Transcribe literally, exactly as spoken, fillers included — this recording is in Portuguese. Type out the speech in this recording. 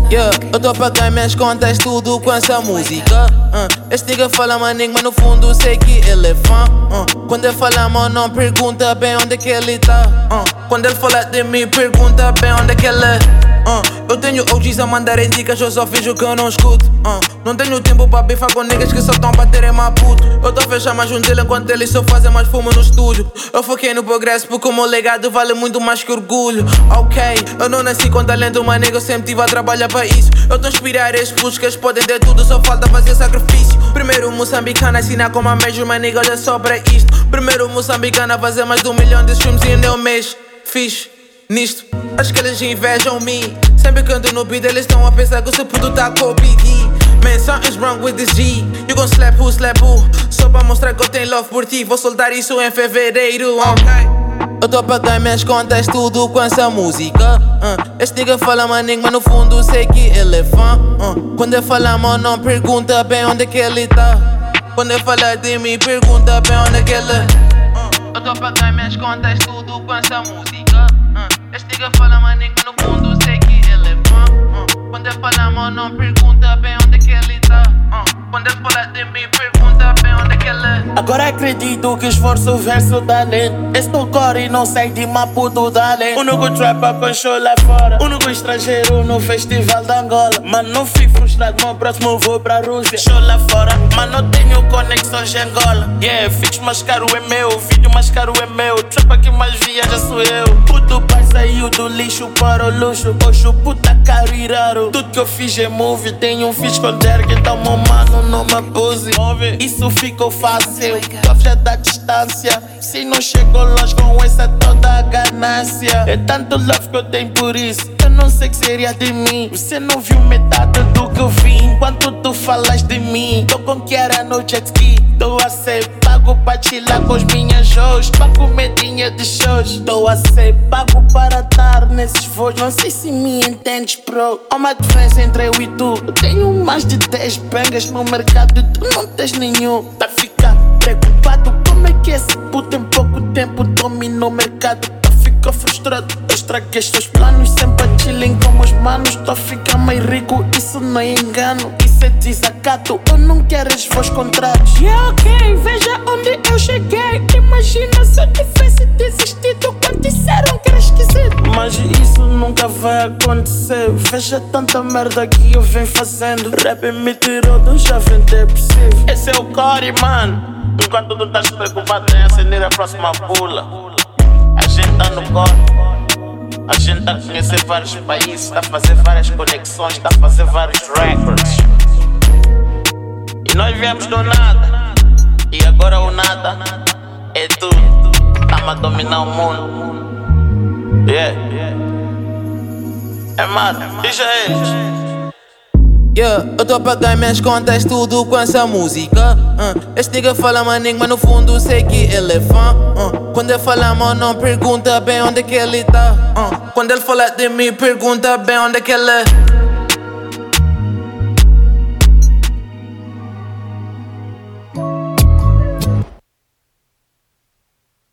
Yeah, eu tô pagando minhas contas tudo com essa música. uh, Este nigga fala maninho, mas no fundo sei que ele é fã. uh, Quando ele fala mal não pergunta bem onde é que ele tá. uh, Quando ele fala de mim pergunta bem onde é que ele é. uh, Eu tenho O Gs a mandarem dicas, eu só fiz o que eu não escuto. uh, Não tenho tempo pra bifar com niggas que só tão pra terem mais puto. Eu tô a fechar mais um dele enquanto eles só fazem mais fumo no estúdio. Eu foquei no progresso porque o meu legado vale muito mais que orgulho. Ok, eu não nasci com talento, mas nigga, eu sempre tive a trabalhar para isso. Eu tô a inspirar esses putos que eles podem ter tudo, só falta fazer sacrifício. Primeiro moçambicano a assinar como a major, mas nigga, olha só pra isto. Primeiro moçambicano a fazer mais de um milhão de streams em um mês. Fiz nisto, acho que eles invejam mim. Sempre que ando no beat eles estão a pensar que o seu puto tá com o P D. Man, something's wrong with this G. You gon' slap who, slap who. Só pra mostrar que eu tenho love por ti. Vou soltar isso em fevereiro, ok? Eu tô pagando minhas contas tudo com essa música. uh, Este nigga fala maninho, mas no fundo sei que ele é fã. uh, Quando ele fala mal não pergunta bem onde é que ele tá. Quando ele fala de mim pergunta bem onde é que ele é. uh, Eu tô pagando minhas contas tudo com essa música. uh, Este nigga fala maninho, mas no fundo sei que ele é fã. uh, Quando ele fala mal não pergunta bem onde é que ele tá. uh, Quando ele fala de mim pergunta bem onde é que ele é. Agora acredito que esforço verso talento. Estou core e não sai de Maputo dali. Único trapper com show lá fora. Único estrangeiro no festival da Angola. Mas não fico frustrado, meu próximo vou pra Rússia. Show lá fora, mas não tenho conexões de Angola. Yeah, fix mais caro é meu, vídeo mais caro é meu. Trapper que mais viaja sou eu. Puto pai saiu do lixo para o luxo. Hoje o puta caro e raro. Tudo que eu fiz é move. Tenho um fiz com Derek, então meu mano não me abuse. Isso ficou fácil, já da distância. Se não chegou longe com essa toda a ganância. É tanto love que eu tenho por isso. Eu não sei que seria de mim. Você não viu metade do que eu vi. Enquanto tu falas de mim, tô com que era no jet ski. Tô a ser pago pra chilar com os minhas shows, pra comer dinheiro de shows. Tô a ser pago para estar nesses voos. Não sei se me entendes, bro. Há uma diferença entre eu e tu. Eu tenho mais de dez bangas no mercado e tu não tens nenhum. Tá ficar preocupado, como é que esse puto em pouco tempo domina o mercado? Tá ficar frustrado, eu estraguei teus planos. Sempre a chilling com os manos. Tô a ficar mais rico, isso não é engano. Isso é desacato, eu não quero os voos contrários. Yeah, ok, veja onde eu cheguei. Imagina se eu tivesse desistido quando disseram que era esquisito. Mas isso nunca vai acontecer. Veja tanta merda que eu venho fazendo. Rap me tirou do jovem depressivo. Esse é o core, mano. Enquanto tu estás preocupado em acender a próxima pula, a gente tá no core. A gente tá a conhecer vários países, tá a fazer várias conexões, tá a fazer vários records. E nós viemos do nada, e agora o nada é tudo. Tamo a dominar o mundo. Yeah, é mano, diz a eles. Yeah, eu tô pagando minhas contas tudo com essa música. uh, Este nigga fala maninho, mas no fundo sei que ele é fã. uh, Quando ele fala mal não pergunta bem onde é que ele tá. uh, Quando ele fala de mim pergunta bem onde é que ele é.